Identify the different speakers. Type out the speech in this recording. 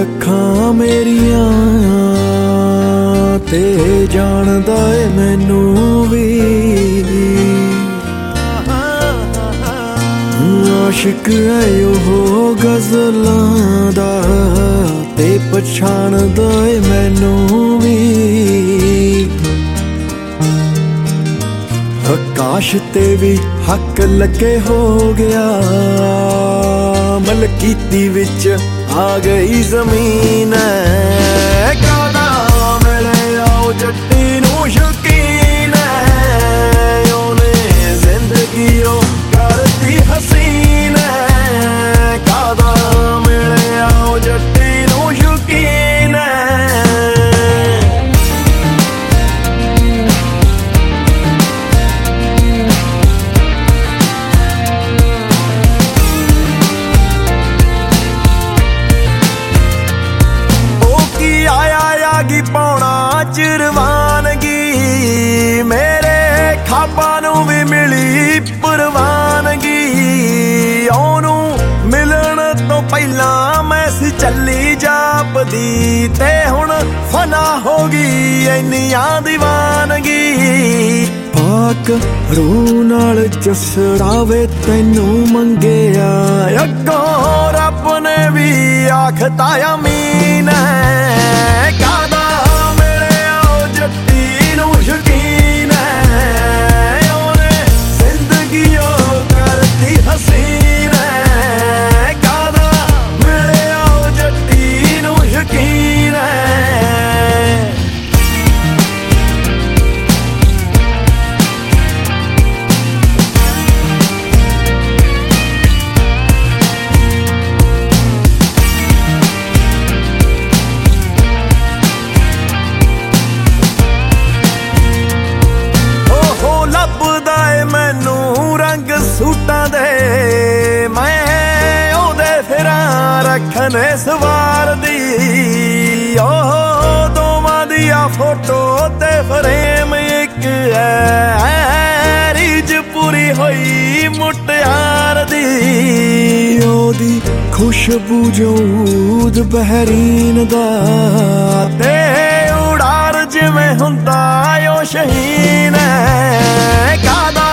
Speaker 1: ਅੱਖਾਂ ਮੇਰੀਆਂ ਤੇ ਜਾਣਦਾ ਏ ਮੈਨੂੰ ਵੀ ਆਸ਼ਿਕ ਹੈ ਉਹ ਗਜ਼ਲਾਂ ਦਾ ਤੇ ਪਛਾਣਦਾ ਏ ਮੈਨੂੰ ਵੀ ਆਕਾਸ਼ ਤੇ ਵੀ ਹੱਕ ਲੱਗੇ ਹੋ ਗਿਆ ਮਲਕੀਤੀ ਵਿੱਚ ਆ ਗਈ ਜ਼ਮੀਨ ਕਾਦਾ ਮਿਲਿਆ ਉਹ ਜੱਟੀ ਨੂੰ ਸ਼ੌਕੀਨ ਉਹਨੇ ਜ਼ਿੰਦਗੀ ਉਹ ਕਰਤੀ ਹਸੀਨ ਕਾਦਾ ਮਿਲਿਆ ਉਹ ਜੱਟੀ ਨੂੰ ਸ਼ੌਕੀਨ ਪਾਉਣਾ ਚਰਵਾਨਗੀ ਮੇਰੇ ਖਾਬਾਂ ਨੂੰ ਵੀ ਮਿਲੀ ਪਰਵਾਨਗੀ ਉਹਨੂੰ ਮਿਲਣ ਤੋਂ ਪਹਿਲਾਂ ਮੈਂ ਸੀ ਚੱਲੀ ਜਾਪਦੀ ਤੇ ਹੁਣ ਫਨਾ ਹੋ ਗਈ ਇੰਨੀਆਂ ਦੀਵਾਨਗੀ ਪਾਕ ਰੂਹ ਨਾਲ ਜਸਰਾਵੇ ਤੈਨੂੰ ਮੰਗਿਆ ਅੱਗੋਂ ਰੱਬ ਨੇ ਵੀ ਆਖਤਾ ਅਮੀਨ ਕਾਦਾ ਸੂਟਾਂ ਦੇ ਮੈਂ ਉਹਦੇ ਫਿਰਾਂ ਰੱਖਣੇ ਸਵਾਰ ਦੀ ਉਹ ਦੋਵਾਂ ਦੀਆਂ ਫੋਟੋ ਤੇ ਫਰੇਮ ਇੱਕ ਹੈ ਰੀਝ ਪੂਰੀ ਹੋਈ ਮੁਟਿਆਰ ਦੀ ਉਹਦੀ ਖੁਸ਼ਬੂ ਜੂਦ ਬਹਿਰੀਨ ਦਾ ਤੇ ਉਡਾਰ ਜਿਵੇਂ ਹੁੰਦਾ ਉਹ ਸ਼ਹੀਨ ਕਾਦਾ